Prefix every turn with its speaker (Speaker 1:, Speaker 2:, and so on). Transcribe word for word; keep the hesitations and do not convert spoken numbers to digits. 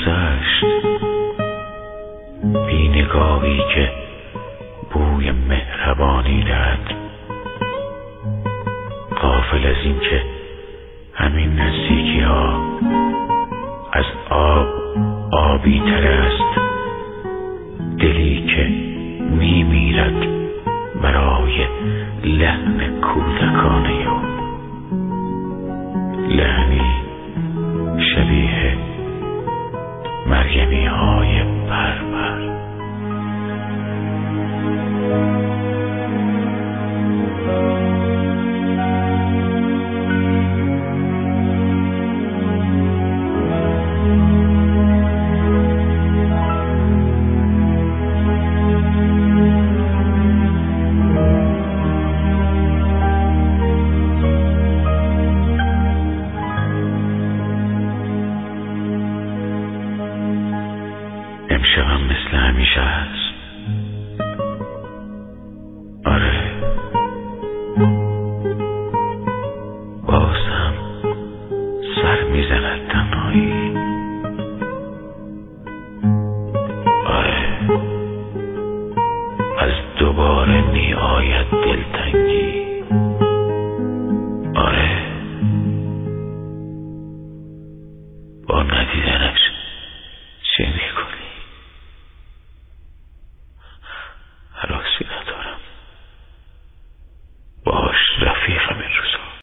Speaker 1: گذشت، بی نگاهی که بوی مهربانی دهد، غافل از این که همین نزدیکی ها از آب آبی تر است، دلی که می میرد برای لحن کودکانه او، لحنی شبیه مرگمی های پرپر. امشبم مثل همیشه هست. آره، بازم سر میزند تنهایی. آره، از دوباره می آید دلتنگی. آره، با ندیدنش